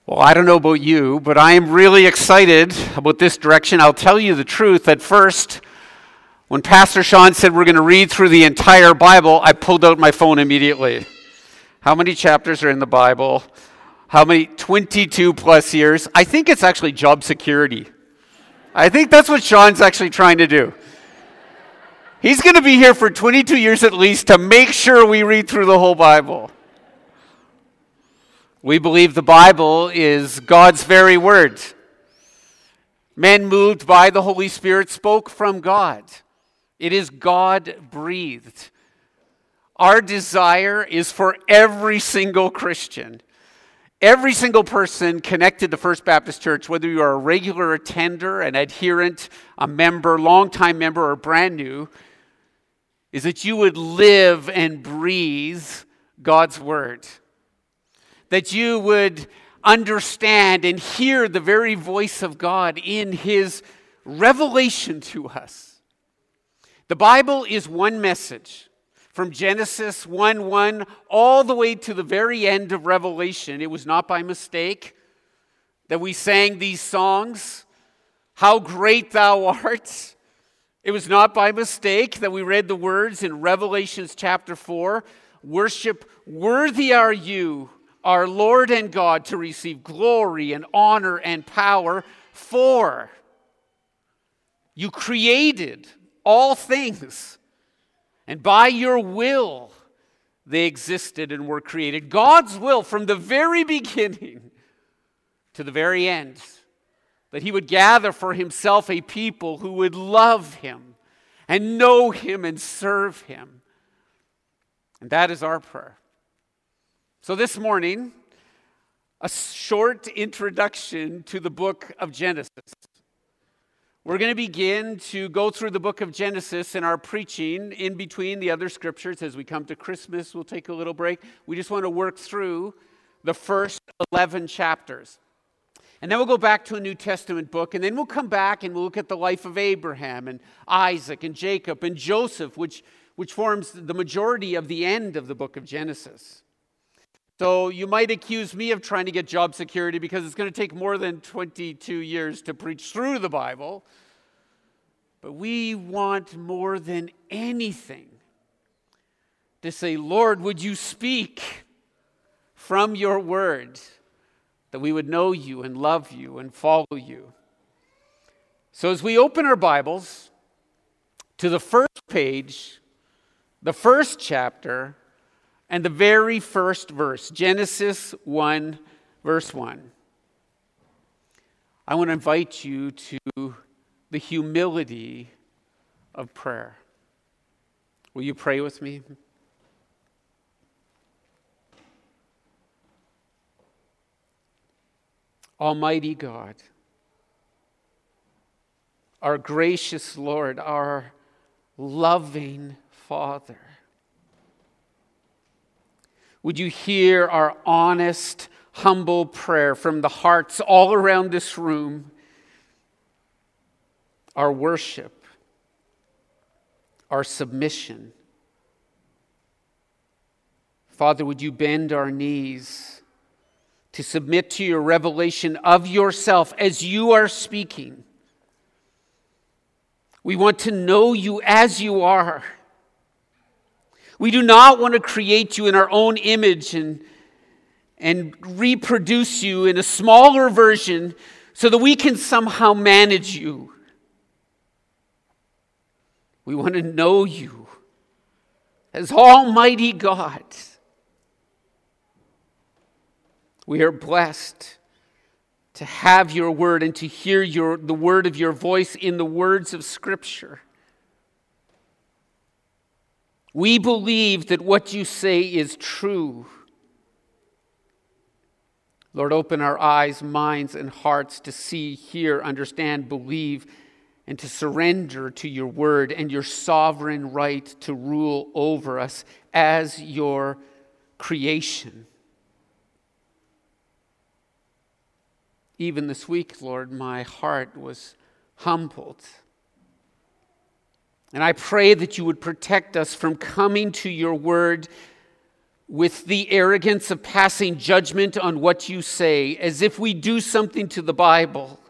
Well, I don't know about you, but I am really excited about this direction. I'll tell you the truth. At first, when Pastor Sean said we're going to read through the entire Bible, I pulled out my phone immediately. How many chapters are in the Bible? How many? 22 plus years. I think it's actually job security. I think that's what Sean's actually trying to do. He's going to be here for 22 years at least to make sure we read through the whole Bible. We believe the Bible is God's very word. Men moved by the Holy Spirit spoke from God. It is God-breathed. Our desire is for every single Christian, every single person connected to First Baptist Church, whether you are a regular attender, an adherent, a member, longtime member, or brand new, is that you would live and breathe God's word. That you would understand and hear the very voice of God in His revelation to us. The Bible is one message. From Genesis 1:1 all the way to the very end of Revelation. It was not by mistake that we sang these songs, How Great Thou Art. It was not by mistake that we read the words in Revelations chapter 4, Worship, worthy are you, our Lord and God, to receive glory and honor and power, for you created all things, and by your will they existed and were created. God's will from the very beginning to the very end, that He would gather for Himself a people who would love Him and know Him and serve Him. And that is our prayer. So this morning, a short introduction to the book of Genesis. We're going to begin to go through the book of Genesis in our preaching in between the other scriptures. As we come to Christmas, we'll take a little break. We just want to work through the first 11 chapters. And then we'll go back to a New Testament book, and then we'll come back and we'll look at the life of Abraham and Isaac and Jacob and Joseph, which forms the majority of the end of the book of Genesis. So you might accuse me of trying to get job security because it's going to take more than 22 years to preach through the Bible. But we want more than anything to say, Lord, would you speak from your word, that we would know you and love you and follow you. So as we open our Bibles to the first page, the first chapter, and the very first verse, Genesis 1, verse 1. I want to invite you to the humility of prayer. Will you pray with me? Almighty God, our gracious Lord, our loving Father, would you hear our honest, humble prayer from the hearts all around this room, our worship, our submission. Father, would you bend our knees to submit to your revelation of yourself as you are speaking. We want to know you as you are. We do not want to create you in our own image and reproduce you in a smaller version so that we can somehow manage you. We want to know you as Almighty God. We are blessed to have your word and to hear the word of your voice in the words of Scripture. We believe that what you say is true. Lord, open our eyes, minds, and hearts to see, hear, understand, believe, and to surrender to your word and your sovereign right to rule over us as your creation. Even this week, Lord, my heart was humbled. And I pray that you would protect us from coming to your word with the arrogance of passing judgment on what you say, as if we do something to the Bible.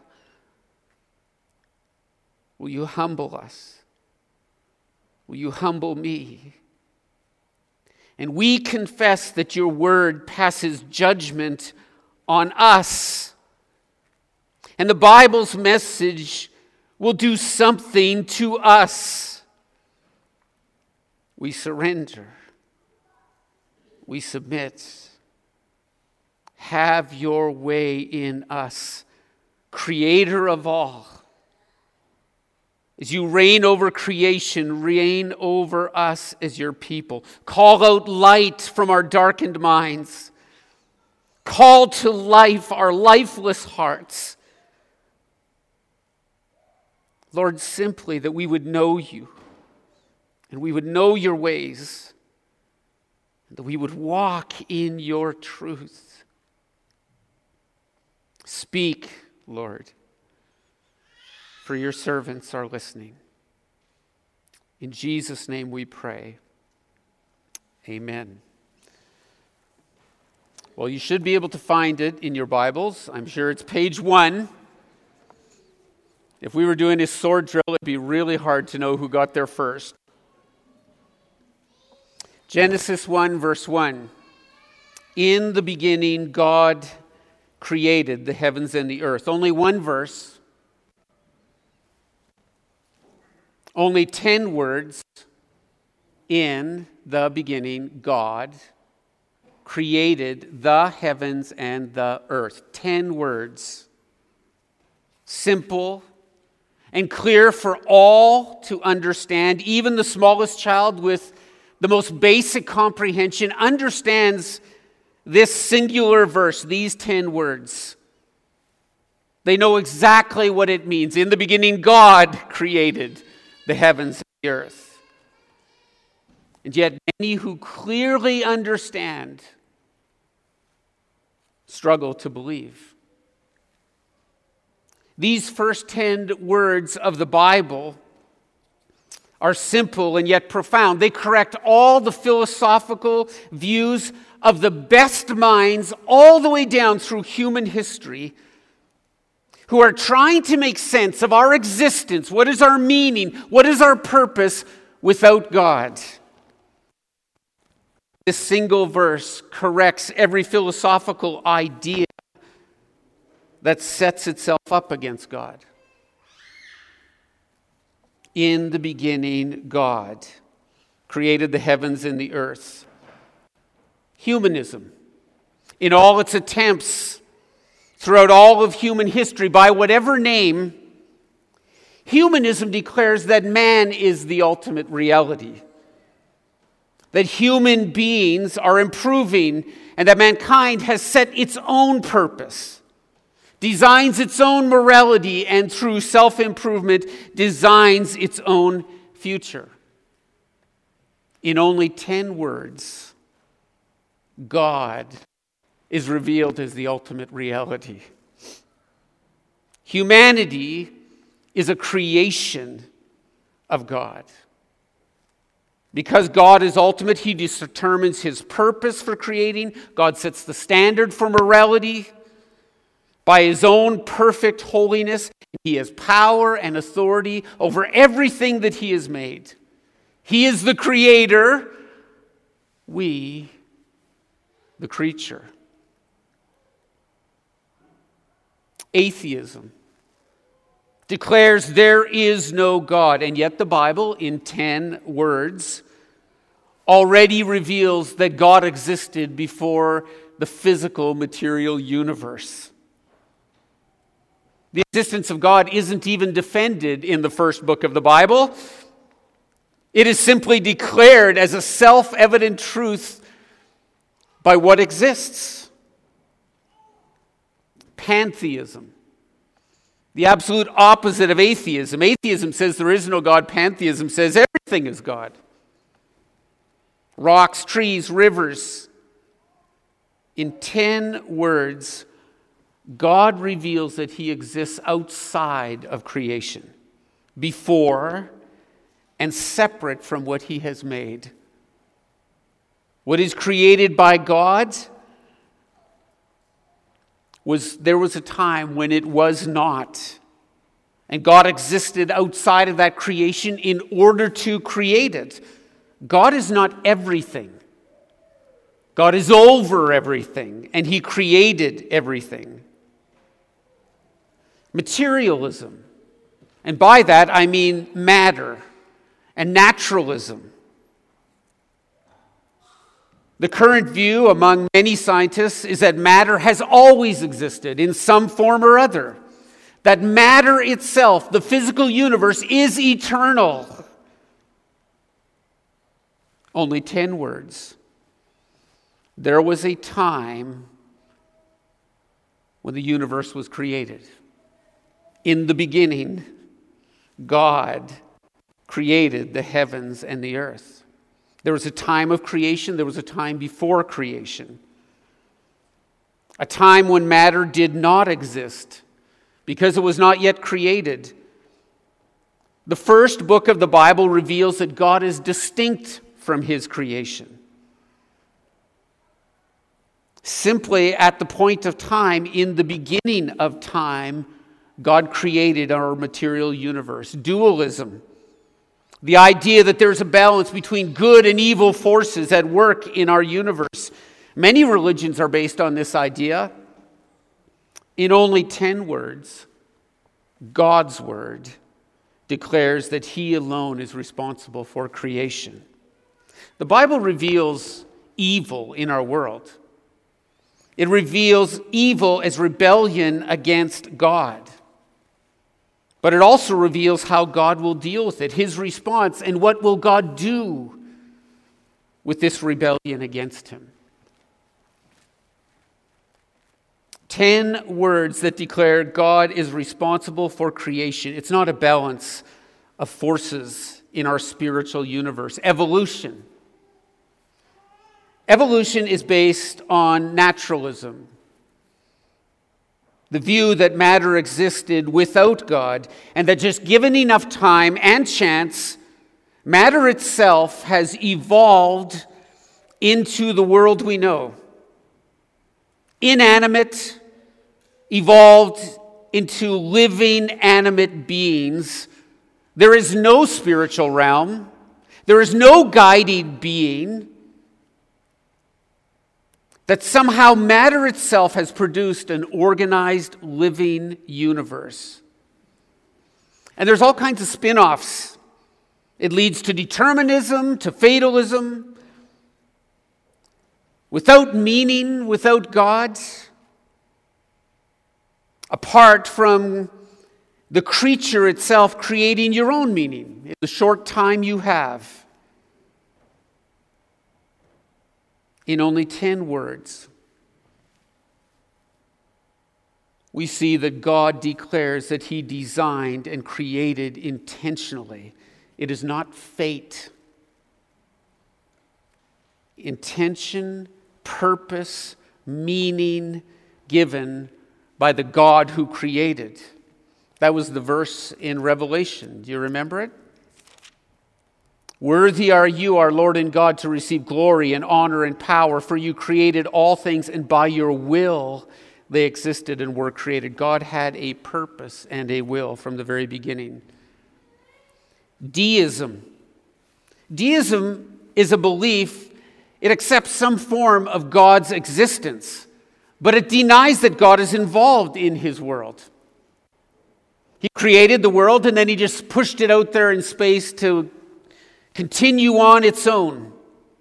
Will you humble us? Will you humble me? And we confess that your word passes judgment on us. And the Bible's message will do something to us. We surrender. We submit. Have your way in us, Creator of all. As you reign over creation, reign over us as your people. Call out light from our darkened minds. Call to life our lifeless hearts. Lord, simply that we would know you and we would know your ways and that we would walk in your truth. Speak, Lord. For your servants are listening. In Jesus' name we pray. Amen. Well, you should be able to find it in your Bibles. I'm sure it's page 1. If we were doing a sword drill, it'd be really hard to know who got there first. Genesis 1, verse 1. In the beginning, God created the heavens and the earth. Only one verse. Only 10 words. In the beginning, God created the heavens and the earth. 10 words. Simple and clear for all to understand. Even the smallest child with the most basic comprehension understands this singular verse, these 10 words. They know exactly what it means. In the beginning, God created the heavens and the earth. And yet many who clearly understand struggle to believe. These first 10 words of the Bible are simple and yet profound. They correct all the philosophical views of the best minds all the way down through human history who are trying to make sense of our existence. What is our meaning? What is our purpose without God? This single verse corrects every philosophical idea that sets itself up against God. In the beginning, God created the heavens and the earth. Humanism, in all its attempts throughout all of human history, by whatever name, humanism declares that man is the ultimate reality. That human beings are improving and that mankind has set its own purpose, designs its own morality, and through self-improvement designs its own future. In only 10 words, God is revealed as the ultimate reality. Humanity is a creation of God. Because God is ultimate, He determines His purpose for creating. God sets the standard for morality. By His own perfect holiness, He has power and authority over everything that He has made. He is the creator, we the creature. Atheism declares there is no God, and yet the Bible, in 10 words, already reveals that God existed before the physical, material universe. The existence of God isn't even defended in the first book of the Bible. It is simply declared as a self-evident truth by what exists. Pantheism, the absolute opposite of atheism. Atheism says there is no God. Pantheism says everything is God. Rocks, trees, rivers. In 10 words, God reveals that He exists outside of creation, before and separate from what He has made. What is created by God there was a time when it was not. And God existed outside of that creation in order to create it. God is not everything. God is over everything, and He created everything. Materialism, and by that I mean matter, and naturalism. The current view among many scientists is that matter has always existed in some form or other. That matter itself, the physical universe, is eternal. Only 10 words. There was a time when the universe was created. In the beginning, God created the heavens and the earth. There was a time of creation. There was a time before creation. A time when matter did not exist because it was not yet created. The first book of the Bible reveals that God is distinct from His creation. Simply at the point of time, in the beginning of time, God created our material universe. Dualism. The idea that there's a balance between good and evil forces at work in our universe. Many religions are based on this idea. In only 10 words, God's word declares that He alone is responsible for creation. The Bible reveals evil in our world. It reveals evil as rebellion against God. But it also reveals how God will deal with it, His response, and what will God do with this rebellion against Him. 10 words that declare God is responsible for creation. It's not a balance of forces in our spiritual universe. Evolution. Evolution is based on naturalism. The view that matter existed without God, and that just given enough time and chance, matter itself has evolved into the world we know. Inanimate, evolved into living, animate beings. There is no spiritual realm. There is no guiding being. That somehow matter itself has produced an organized, living universe. And there's all kinds of spin-offs. It leads to determinism, to fatalism. Without meaning, without God. Apart from the creature itself creating your own meaning in the short time you have. In only 10 words, we see that God declares that He designed and created intentionally. It is not fate. Intention, purpose, meaning given by the God who created. That was the verse in Revelation. Do you remember it? Worthy are you, our Lord and God, to receive glory and honor and power, for you created all things, and by your will they existed and were created. God had a purpose and a will from the very beginning. Deism. Deism is a belief. It accepts some form of God's existence, but it denies that God is involved in His world. He created the world and then He just pushed it out there in space to continue on its own.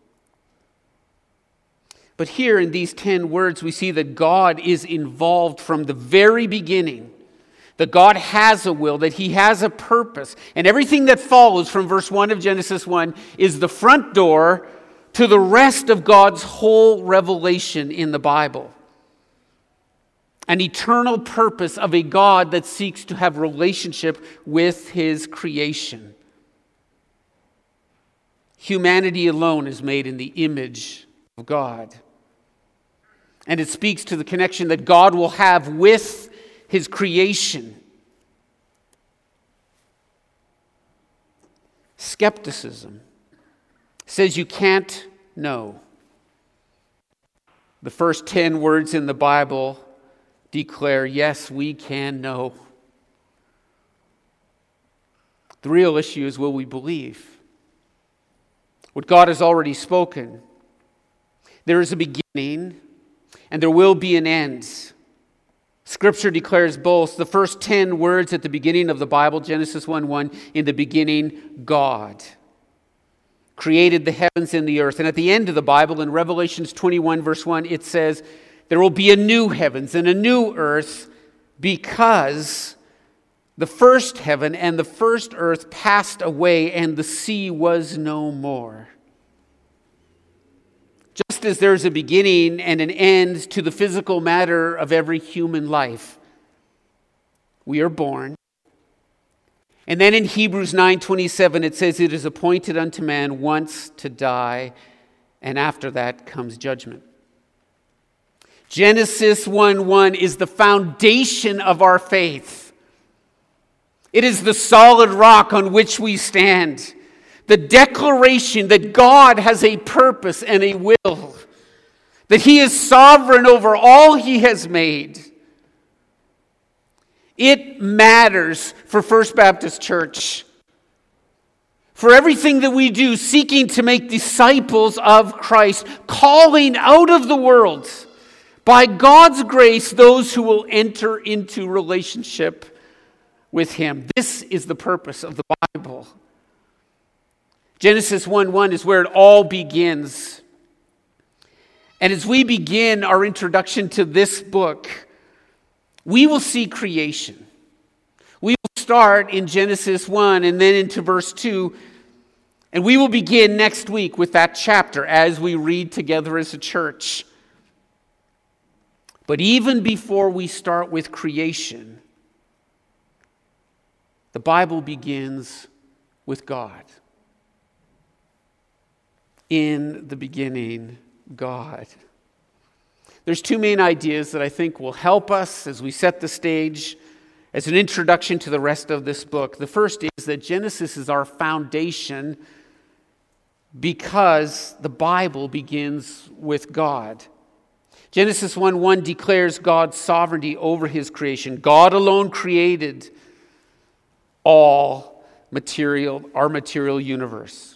But here in these 10 words, we see that God is involved from the very beginning. That God has a will, that He has a purpose. And everything that follows from verse 1 of Genesis 1 is the front door to the rest of God's whole revelation in the Bible. An eternal purpose of a God that seeks to have relationship with His creation. Humanity alone is made in the image of God. And it speaks to the connection that God will have with His creation. Skepticism says you can't know. The first 10 words in the Bible declare, yes, we can know. The real issue is, will we believe what God has already spoken? There is a beginning and there will be an end. Scripture declares both. The first 10 words at the beginning of the Bible, Genesis 1:1, in the beginning, God created the heavens and the earth. And at the end of the Bible, in Revelations 21, verse 1, it says, there will be a new heavens and a new earth, because the first heaven and the first earth passed away and the sea was no more. Just as there's a beginning and an end to the physical matter of every human life, we are born. And then in Hebrews 9:27 it says, it is appointed unto man once to die, and after that comes judgment. Genesis 1:1 is the foundation of our faith. It is the solid rock on which we stand. The declaration that God has a purpose and a will, that He is sovereign over all He has made. It matters for First Baptist Church. For everything that we do, seeking to make disciples of Christ, calling out of the world, by God's grace, those who will enter into relationship with Him. This is the purpose of the Bible. Genesis 1:1 is where it all begins. And as we begin our introduction to this book, we will see creation. We will start in Genesis 1 and then into verse 2. And we will begin next week with that chapter as we read together as a church. But even before we start with creation, the Bible begins with God. In the beginning, God. There's two main ideas that I think will help us as we set the stage as an introduction to the rest of this book. The first is that Genesis is our foundation because the Bible begins with God. Genesis 1:1 declares God's sovereignty over His creation. God alone created all material, our material universe.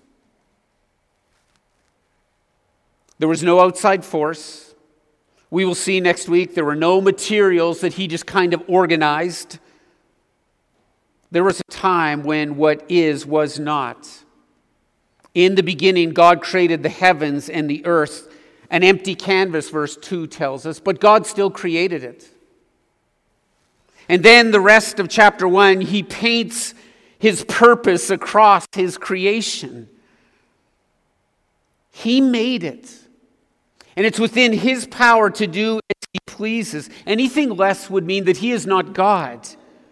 There was no outside force. We will see next week there were no materials that He just kind of organized. There was a time when what is was not. In the beginning, God created the heavens and the earth. An empty canvas, verse 2 tells us, but God still created it. And then the rest of chapter 1, He paints His purpose across His creation. He made it. And it's within His power to do as He pleases. Anything less would mean that He is not God.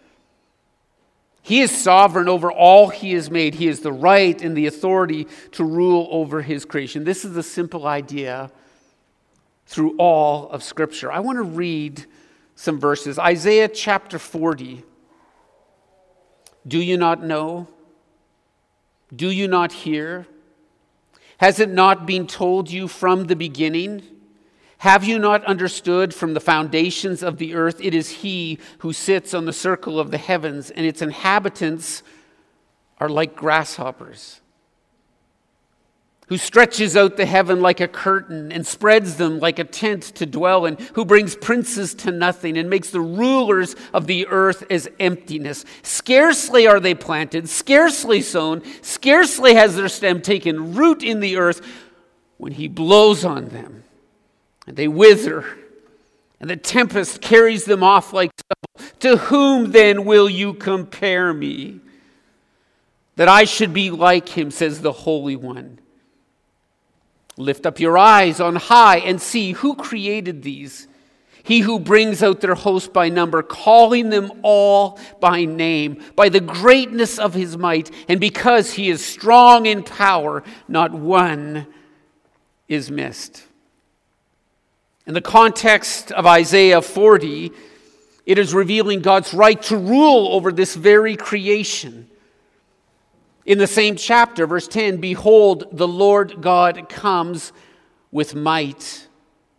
He is sovereign over all He has made. He has the right and the authority to rule over His creation. This is the simple idea through all of Scripture. I want to read some verses. Isaiah chapter 40. Do you not know? Do you not hear? Has it not been told you from the beginning? Have you not understood from the foundations of the earth? It is He who sits on the circle of the heavens, and its inhabitants are like grasshoppers, who stretches out the heaven like a curtain and spreads them like a tent to dwell in, who brings princes to nothing and makes the rulers of the earth as emptiness. Scarcely are they planted, scarcely sown, scarcely has their stem taken root in the earth, when He blows on them and they wither, and the tempest carries them off like stubble. To whom then will you compare me, that I should be like Him, says the Holy One? Lift up your eyes on high and see who created these. He who brings out their host by number, calling them all by name, by the greatness of His might, and because He is strong in power, not one is missed. In the context of Isaiah 40, it is revealing God's right to rule over this very creation. In the same chapter, verse 10, behold, the Lord God comes with might,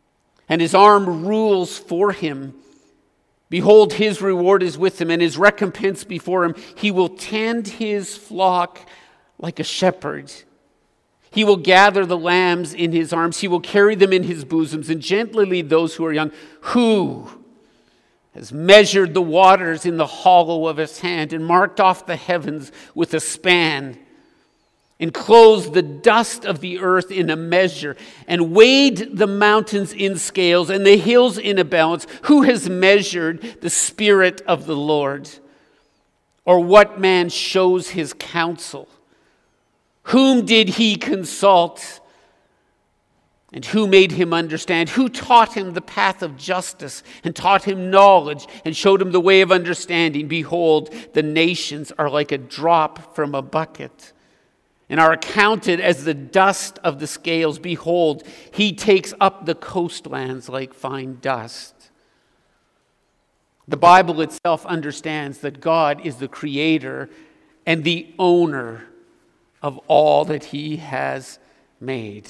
and his arm rules for him. Behold, his reward is with him, and his recompense before him. He will tend his flock like a shepherd. He will gather the lambs in his arms. He will carry them in his bosoms and gently lead those who are young. Who has measured the waters in the hollow of his hand and marked off the heavens with a span, enclosed the dust of the earth in a measure, and weighed the mountains in scales and the hills in a balance? Who has measured the Spirit of the Lord? Or what man shows his counsel? Whom did he consult? And who made him understand? Who taught him the path of justice and taught him knowledge and showed him the way of understanding? Behold, the nations are like a drop from a bucket and are accounted as the dust of the scales. Behold, he takes up the coastlands like fine dust. The Bible itself understands that God is the creator and the owner of all that he has made.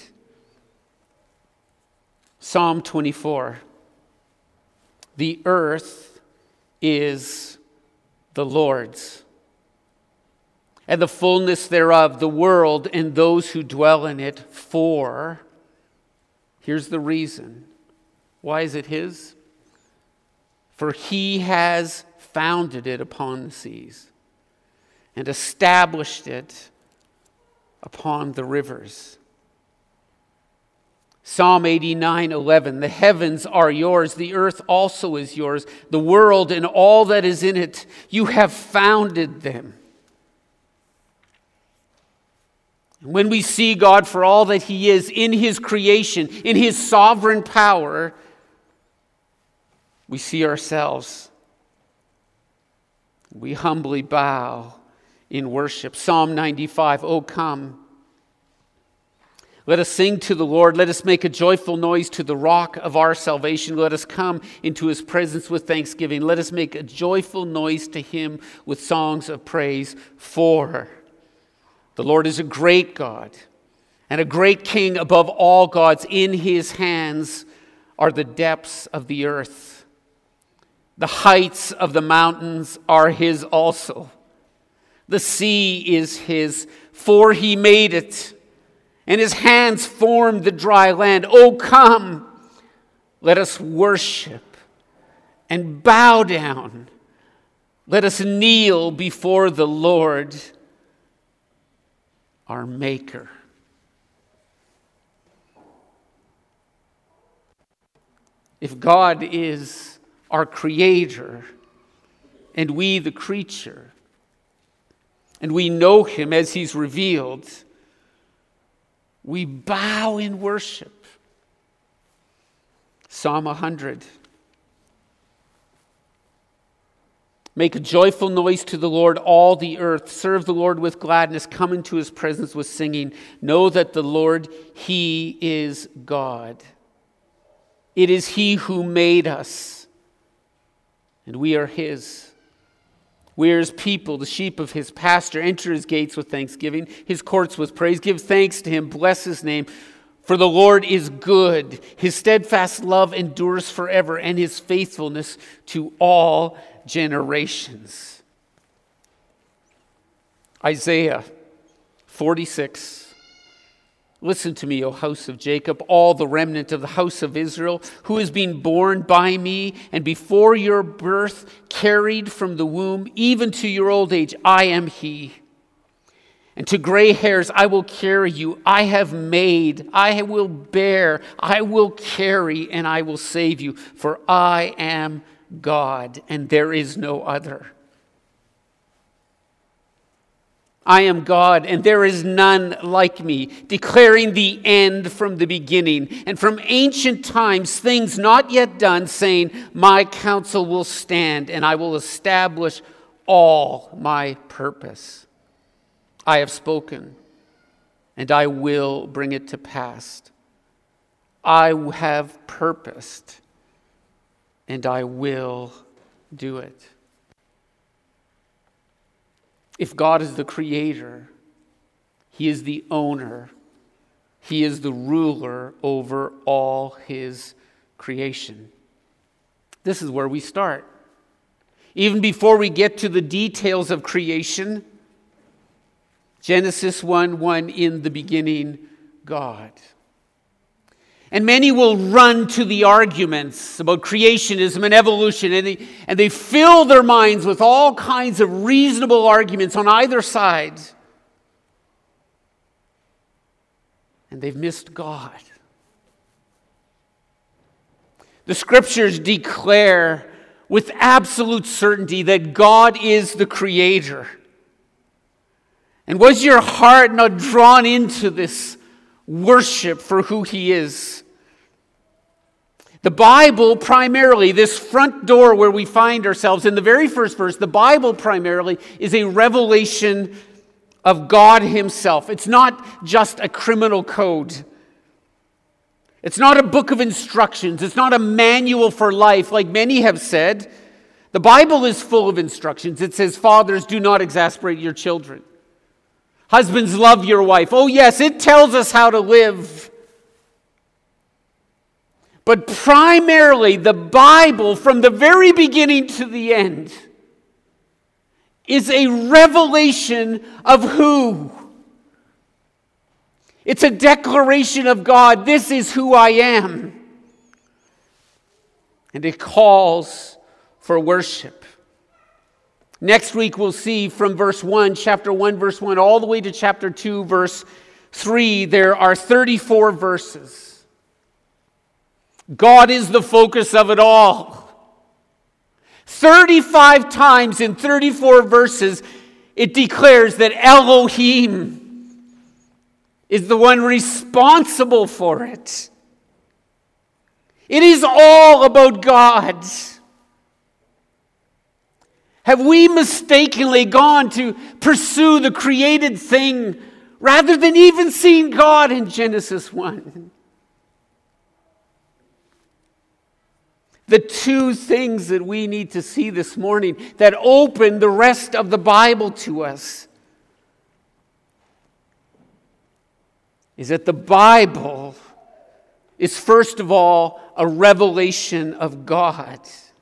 Psalm 24. The earth is the Lord's, and the fullness thereof, the world and those who dwell in it. For, here's the reason. Why is it his? For he has founded it upon the seas and established it upon the rivers. Psalm 89:11. The heavens are yours, the earth also is yours, the world and all that is in it. You have founded them. When we see God for all that he is in his creation, in his sovereign power, we see ourselves. We humbly bow in worship. Psalm 95. Oh, come. Let us sing to the Lord. Let us make a joyful noise to the rock of our salvation. Let us come into his presence with thanksgiving. Let us make a joyful noise to him with songs of praise. For the Lord is a great God and a great King above all gods. In his hands are the depths of the earth. The heights of the mountains are his also. The sea is his, for he made it, and his hands formed the dry land. Oh, come, let us worship and bow down. Let us kneel before the Lord, our Maker. If God is our Creator and we the creature, and we know him as he's revealed, we bow in worship. Psalm 100. Make a joyful noise to the Lord, all the earth. Serve the Lord with gladness. Come into his presence with singing. Know that the Lord, he is God. It is he who made us, and we are his. We are his people, the sheep of his pasture. Enter his gates with thanksgiving, his courts with praise. Give thanks to him, bless his name. For the Lord is good. His steadfast love endures forever, and his faithfulness to all generations. Isaiah 46. Listen to me, O house of Jacob, all the remnant of the house of Israel, who has been born by me, and before your birth carried from the womb, even to your old age, I am he. And to gray hairs I will carry you. I have made, I will bear, I will carry, and I will save you. For I am God, and there is no other. I am God, and there is none like me, declaring the end from the beginning, and from ancient times things not yet done, saying, my counsel will stand, and I will establish all my purpose. I have spoken, and I will bring it to pass. I have purposed, and I will do it. If God is the creator, he is the owner, he is the ruler over all his creation. This is where we start. Even before we get to the details of creation, Genesis 1:1, in the beginning, God. And many will run to the arguments about creationism and evolution, and they fill their minds with all kinds of reasonable arguments on either side. And they've missed God. The Scriptures declare with absolute certainty that God is the Creator. And was your heart not drawn into this worship for who He is? The Bible primarily, this front door where we find ourselves, in the very first verse, the Bible primarily is a revelation of God Himself. It's not just a criminal code. It's not a book of instructions. It's not a manual for life, like many have said. The Bible is full of instructions. It says, fathers, do not exasperate your children. Husbands, love your wife. Oh yes, it tells us how to live. But primarily, the Bible, from the very beginning to the end, is a revelation of who? It's a declaration of God. This is who I am. And it calls for worship. Next week we'll see from verse 1, chapter 1, verse 1, all the way to chapter 2, verse 3, there are 34 verses. God is the focus of it all. 35 times in 34 verses, it declares that Elohim is the one responsible for it. It is all about God. Have we mistakenly gone to pursue the created thing rather than even seeing God in Genesis 1? The two things that we need to see this morning that open the rest of the Bible to us is that the Bible is first of all a revelation of God.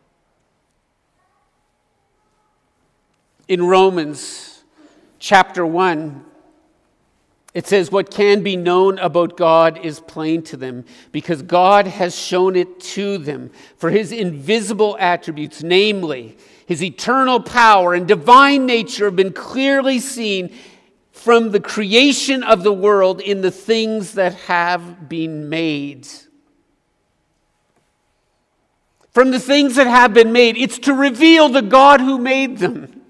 In Romans chapter 1, it says, what can be known about God is plain to them, because God has shown it to them. For His invisible attributes, namely His eternal power and divine nature, have been clearly seen from the creation of the world in the things that have been made. From the things that have been made, it's to reveal the God who made them.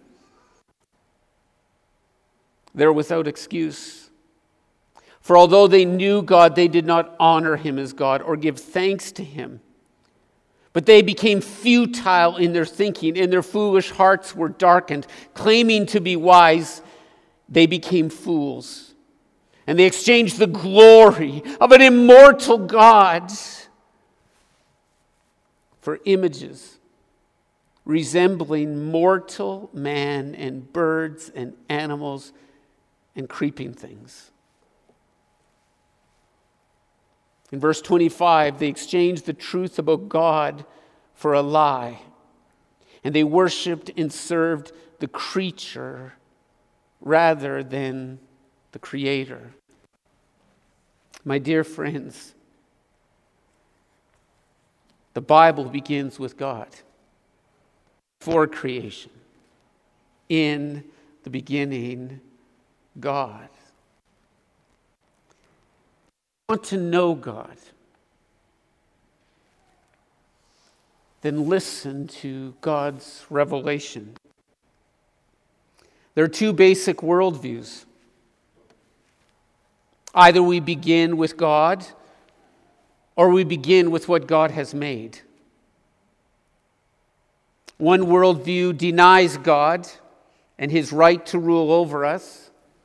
They're without excuse. For although they knew God, they did not honor Him as God or give thanks to Him. But they became futile in their thinking, and their foolish hearts were darkened. Claiming to be wise, they became fools. And they exchanged the glory of an immortal God for images resembling mortal man and birds and animals and creeping things. In verse 25, they exchanged the truth about God for a lie. And they worshipped and served the creature rather than the Creator. My dear friends, the Bible begins with God. For creation. In the beginning, God. Want to know God, then listen to God's revelation. There are two basic worldviews. Either we begin with God, or we begin with what God has made. One worldview denies God and His right to rule over us,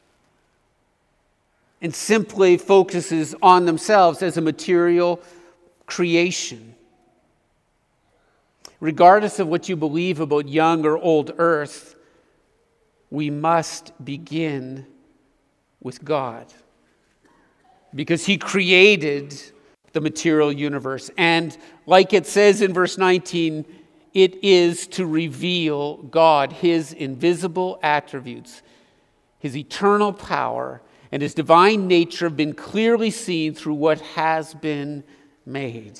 and simply focuses on themselves as a material creation. Regardless of what you believe about young or old earth, we must begin with God. Because He created the material universe. And like it says in verse 19, it is to reveal God, his invisible attributes, his eternal power, and his divine nature have been clearly seen through what has been made.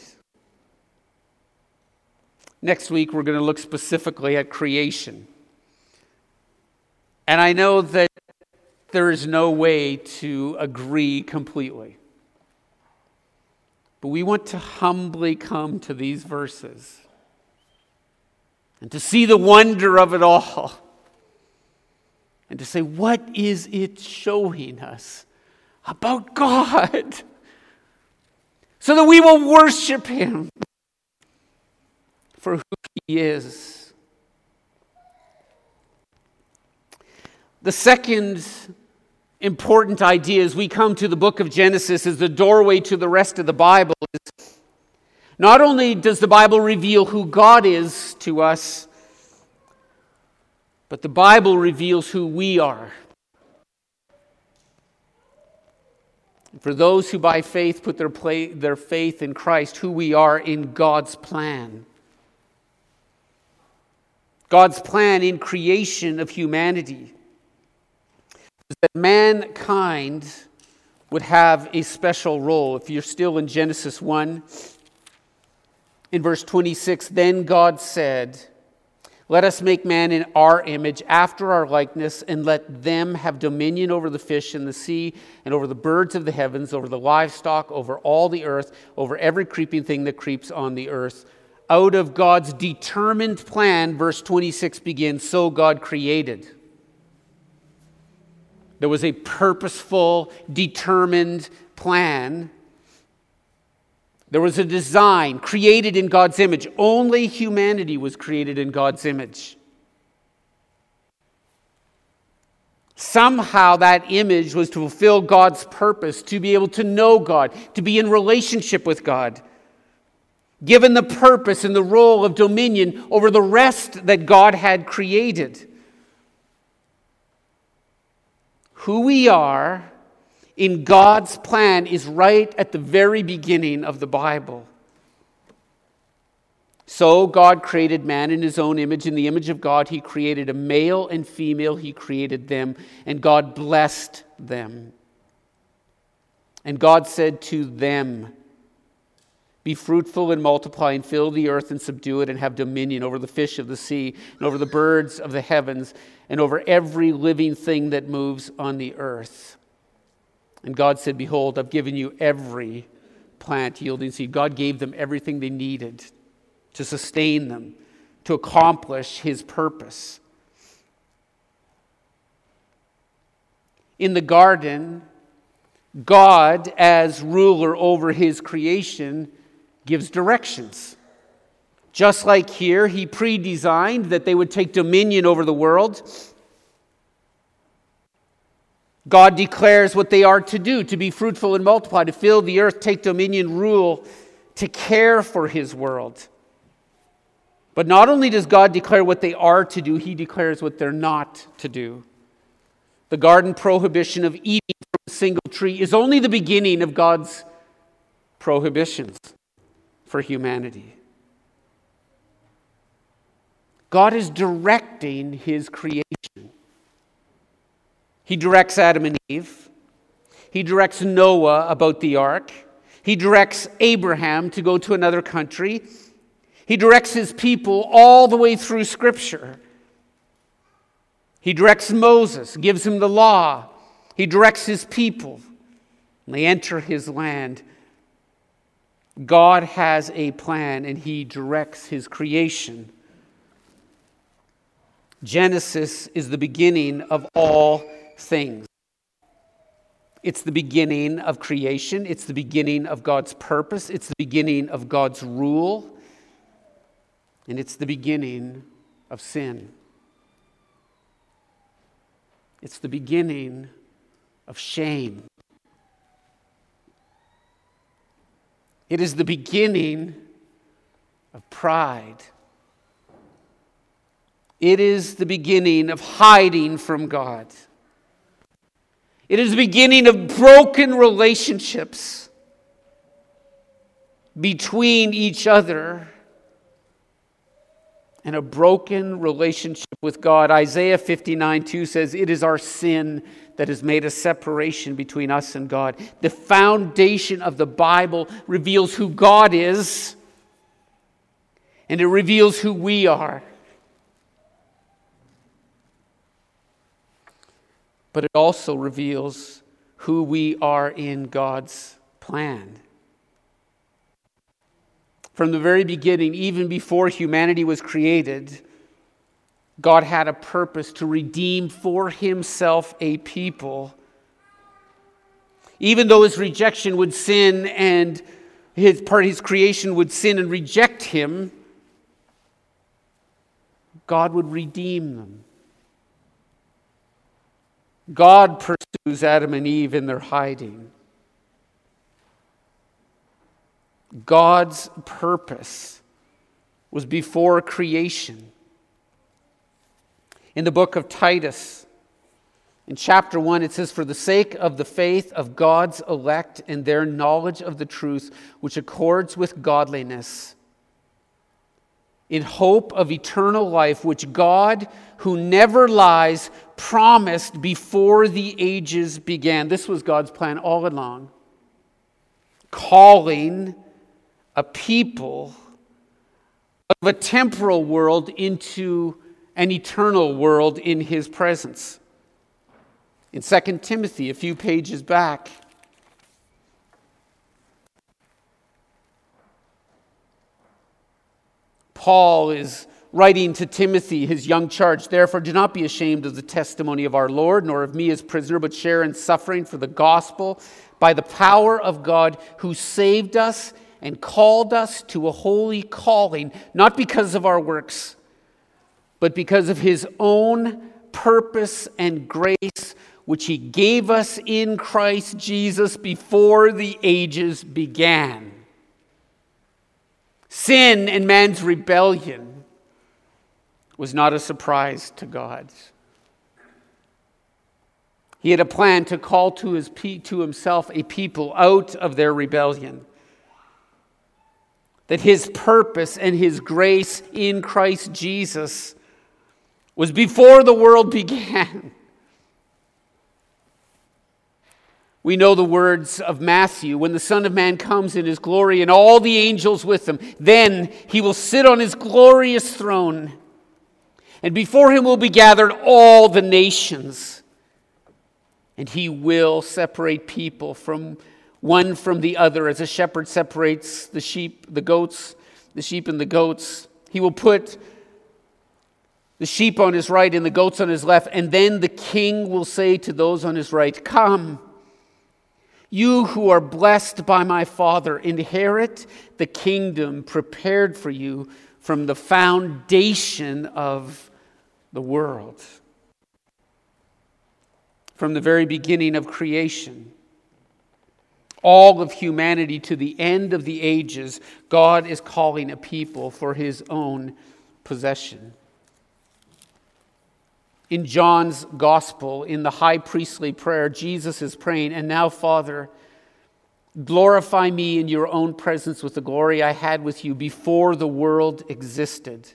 Next week, we're going to look specifically at creation. And I know that there is no way to agree completely. But we want to humbly come to these verses and to see the wonder of it all. And to say, what is it showing us about God? So that we will worship him for who he is. The second important idea as we come to the book of Genesis is the doorway to the rest of the Bible. Not only does the Bible reveal who God is to us, but the Bible reveals who we are. For those who by faith put their faith in Christ, who we are in God's plan. God's plan in creation of humanity is that mankind would have a special role. If you're still in Genesis 1, in verse 26, then God said, let us make man in our image, after our likeness, and let them have dominion over the fish in the sea, and over the birds of the heavens, over the livestock, over all the earth, over every creeping thing that creeps on the earth. Out of God's determined plan, verse 26 begins, so God created. There was a purposeful, determined plan. There was a design created in God's image. Only humanity was created in God's image. Somehow that image was to fulfill God's purpose, to be able to know God, to be in relationship with God. Given the purpose and the role of dominion over the rest that God had created. Who we are in God's plan is right at the very beginning of the Bible. So God created man in his own image. In the image of God, he created a male and female. He created them, and God blessed them. And God said to them, be fruitful and multiply and fill the earth and subdue it and have dominion over the fish of the sea and over the birds of the heavens and over every living thing that moves on the earth. And God said, behold, I've given you every plant yielding seed. God gave them everything they needed to sustain them, to accomplish his purpose. In the garden, God, as ruler over his creation, gives directions. Just like here, he pre-designed that they would take dominion over the world. God declares what they are to do, to be fruitful and multiply, to fill the earth, take dominion, rule, to care for his world. But not only does God declare what they are to do, he declares what they're not to do. The garden prohibition of eating from a single tree is only the beginning of God's prohibitions for humanity. God is directing his creation. He directs Adam and Eve. He directs Noah about the ark. He directs Abraham to go to another country. He directs his people all the way through Scripture. He directs Moses, gives him the law. He directs his people. They enter his land. God has a plan, and he directs his creation. Genesis is the beginning of all things. It's the beginning of creation. It's the beginning of God's purpose. It's the beginning of God's rule. And it's the beginning of sin. It's the beginning of shame. It is the beginning of pride. It is the beginning of hiding from God. It is the beginning of broken relationships. between each other and a broken relationship with God. Isaiah 59:2 says, "It is our sin that has made a separation between us and God." The foundation of the Bible reveals who God is, and it reveals who we are. But it also reveals who we are in God's plan. From the very beginning, even before humanity was created, God had a purpose to redeem for himself a people. Even though his rejection would sin and his creation would sin and reject him, God would redeem them. God pursues Adam and Eve in their hiding. God's purpose was before creation. In the book of Titus, in chapter 1, it says, "For the sake of the faith of God's elect and their knowledge of the truth, which accords with godliness, in hope of eternal life, which God, who never lies, promised before the ages began." This was God's plan all along. Calling a people of a temporal world into an eternal world in his presence. In 2 Timothy, a few pages back, Paul is writing to Timothy, his young charge, "Therefore do not be ashamed of the testimony of our Lord, nor of me as prisoner, but share in suffering for the gospel by the power of God, who saved us and called us to a holy calling, not because of our works, but because of his own purpose and grace, which he gave us in Christ Jesus before the ages began." Sin and man's rebellion was not a surprise to God. He had a plan to call to himself a people out of their rebellion. That his purpose and his grace in Christ Jesus was before the world began. We know the words of Matthew, "When the Son of Man comes in his glory and all the angels with him, then he will sit on his glorious throne, and before him will be gathered all the nations, and he will separate people from one from the other, as a shepherd separates the sheep and the goats. He will put the sheep on his right and the goats on his left, and then the king will say to those on his right, 'Come, you who are blessed by my Father, inherit the kingdom prepared for you from the foundation of the world.'" From the very beginning of creation, all of humanity to the end of the ages, God is calling a people for his own possession. In John's gospel, in the high priestly prayer, Jesus is praying, "And now, Father, glorify me in your own presence with the glory I had with you before the world existed."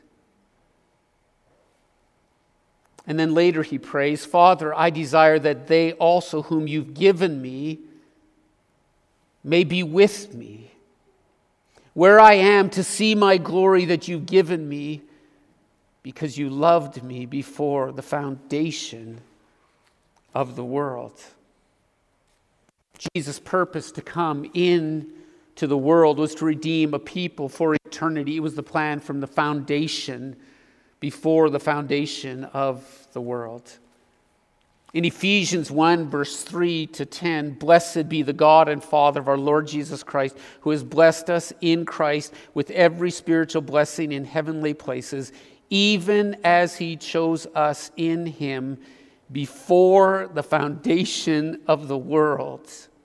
And then later he prays, "Father, I desire that they also whom you've given me may be with me, where I am, to see my glory that you've given me, because you loved me before the foundation of the world." Jesus' purpose to come into the world was to redeem a people for eternity. It was the plan from the foundation, before the foundation of the world. In Ephesians 1, verse 3 to 10, "Blessed be the God and Father of our Lord Jesus Christ, who has blessed us in Christ with every spiritual blessing in heavenly places, even as he chose us in him before the foundation of the world,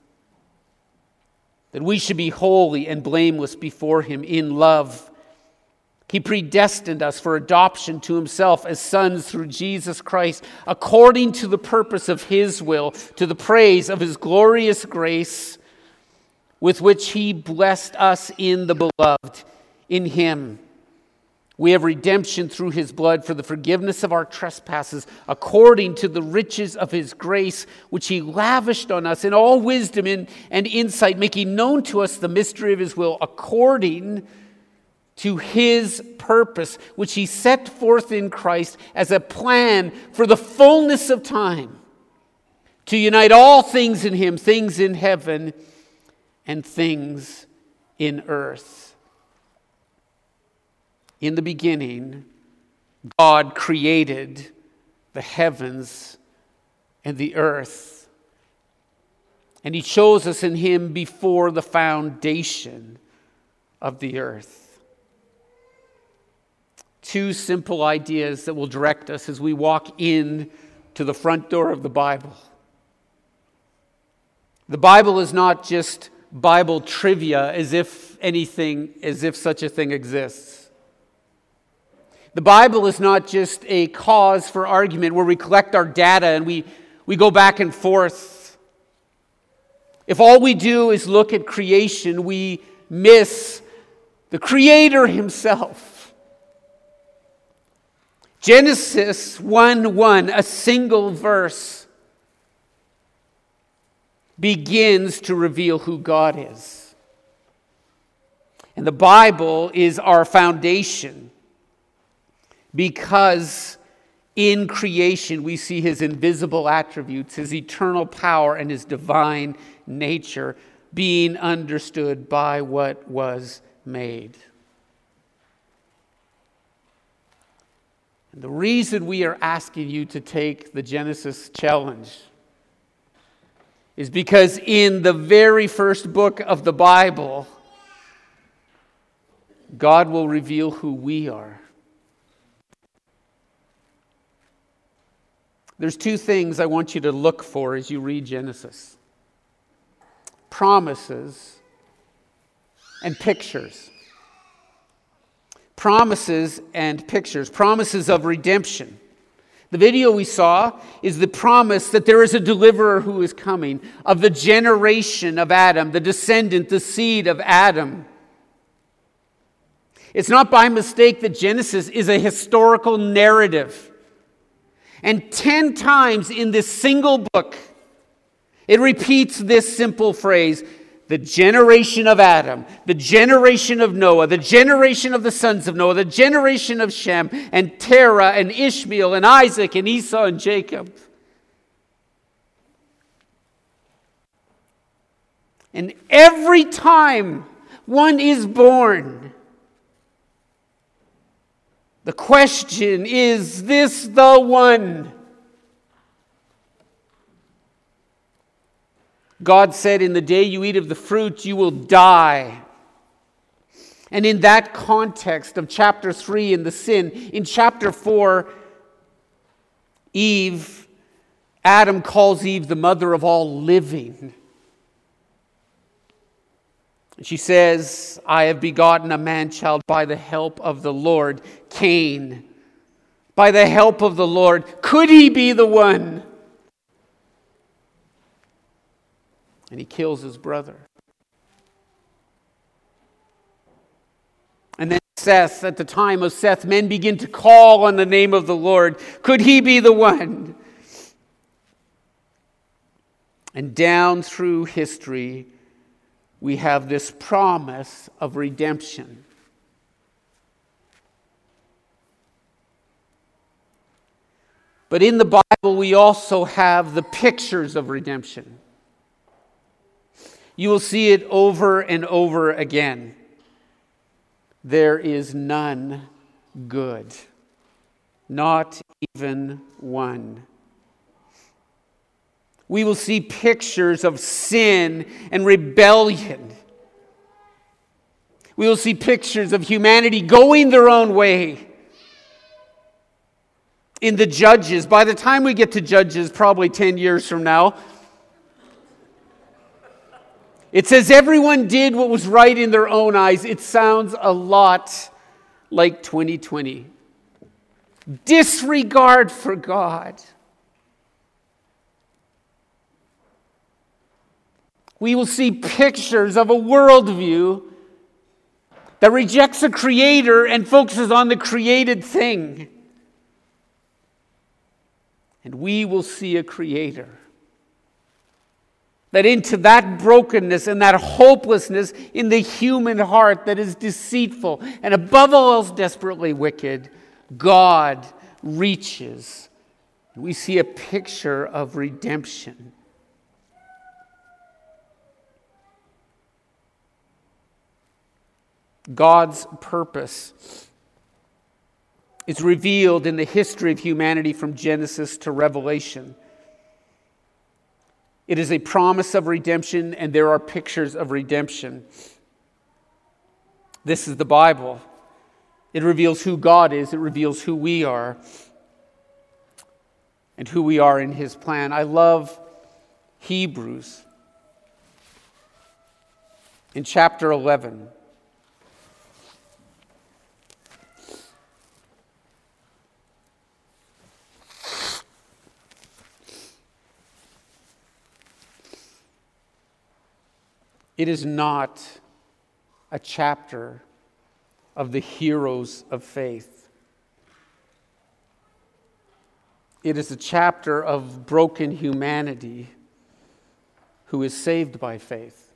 that we should be holy and blameless before him in love. He predestined us for adoption to himself as sons through Jesus Christ, according to the purpose of his will, to the praise of his glorious grace, with which he blessed us in the beloved. In him we have redemption through his blood for the forgiveness of our trespasses, according to the riches of his grace, which he lavished on us in all wisdom and insight, making known to us the mystery of his will, according to his purpose, which he set forth in Christ as a plan for the fullness of time, to unite all things in him, things in heaven and things in earth. In the beginning, God created the heavens and the earth, and he chose us in him before the foundation of the earth. Two simple ideas that will direct us as we walk in to the front door of the Bible. The Bible is not just Bible trivia as if such a thing exists. The Bible is not just a cause for argument where we collect our data and we go back and forth. If all we do is look at creation, we miss the Creator himself. Genesis 1:1, a single verse, begins to reveal who God is. And the Bible is our foundation because in creation we see his invisible attributes, his eternal power, and his divine nature being understood by what was made. And the reason we are asking you to take the Genesis challenge is because in the very first book of the Bible, God will reveal who we are. There's two things I want you to look for as you read Genesis: promises and pictures. Promises and pictures. Promises of redemption. The video we saw is the promise that there is a deliverer who is coming, of the generation of Adam, the descendant, the seed of Adam. It's not by mistake that Genesis is a historical narrative. And 10 times in this single book, it repeats this simple phrase: the generation of Adam, the generation of Noah, the generation of the sons of Noah, the generation of Shem and Terah and Ishmael and Isaac and Esau and Jacob. And every time one is born, the question is this the one? God said, in the day you eat of the fruit, you will die. And in that context of chapter 3 and the sin, in chapter 4, Adam calls Eve the mother of all living. She says, I have begotten a man-child by the help of the Lord, Cain. By the help of the Lord. Could he be the one? And he kills his brother. And then Seth, at the time of Seth, men begin to call on the name of the Lord. Could he be the one? And down through history, we have this promise of redemption. But in the Bible, we also have the pictures of redemption. You will see it over and over again. There is none good, not even one. We will see pictures of sin and rebellion. We will see pictures of humanity going their own way. In the Judges, by the time we get to Judges, probably 10 years from now, it says everyone did what was right in their own eyes. It sounds a lot like 2020. Disregard for God. We will see pictures of a worldview that rejects the Creator and focuses on the created thing. And we will see a Creator that into that brokenness and that hopelessness in the human heart that is deceitful and above all else desperately wicked, God reaches. We see a picture of redemption. God's purpose is revealed in the history of humanity from Genesis to Revelation. It is a promise of redemption, and there are pictures of redemption. This is the Bible. It reveals who God is. It reveals who we are and who we are in His plan. I love Hebrews in chapter 11. It is not a chapter of the heroes of faith. It is a chapter of broken humanity who is saved by faith.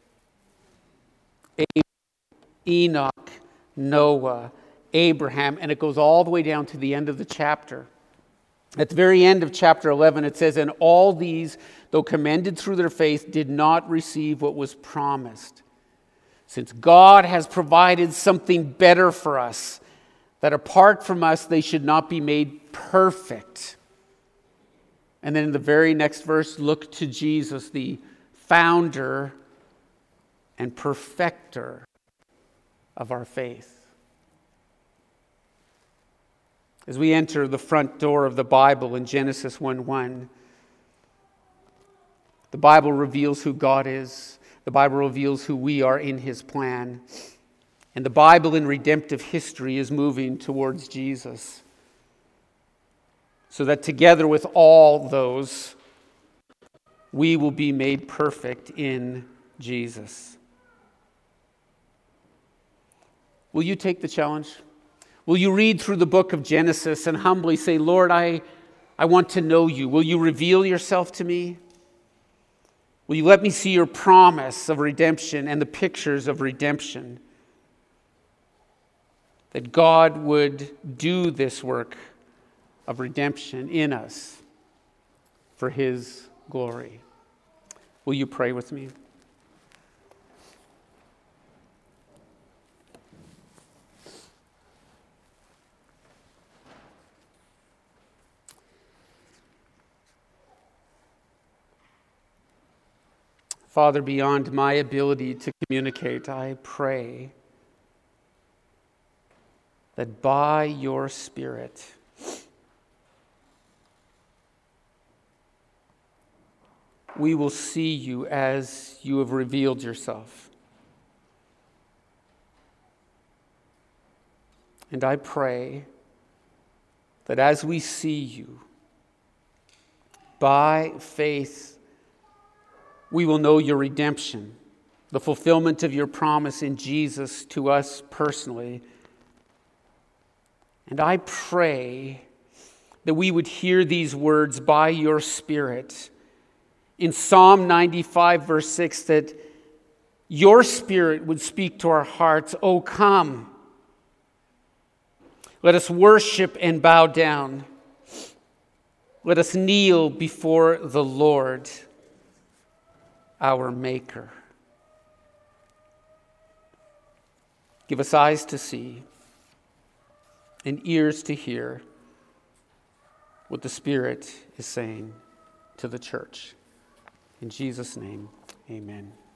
Enoch, Noah, Abraham, and it goes all the way down to the end of the chapter. At the very end of chapter 11, it says, "And all these, though commended through their faith, did not receive what was promised. Since God has provided something better for us, that apart from us they should not be made perfect." And then in the very next verse, look to Jesus, the founder and perfecter of our faith. As we enter the front door of the Bible in Genesis 1:1, the Bible reveals who God is. The Bible reveals who we are in His plan. And the Bible in redemptive history is moving towards Jesus. So that together with all those, we will be made perfect in Jesus. Will you take the challenge? Will you read through the book of Genesis and humbly say, "Lord, I want to know you. Will you reveal yourself to me? Will you let me see your promise of redemption and the pictures of redemption?" That God would do this work of redemption in us for His glory. Will you pray with me? Father, beyond my ability to communicate, I pray that by your Spirit, we will see you as you have revealed yourself. And I pray that as we see you, by faith, we will know your redemption, the fulfillment of your promise in Jesus to us personally. And I pray that we would hear these words by your Spirit in Psalm 95, verse 6, that your Spirit would speak to our hearts. "Oh, come, let us worship and bow down. Let us kneel before the Lord, our Maker." Give us eyes to see and ears to hear what the Spirit is saying to the church. In Jesus' name, amen.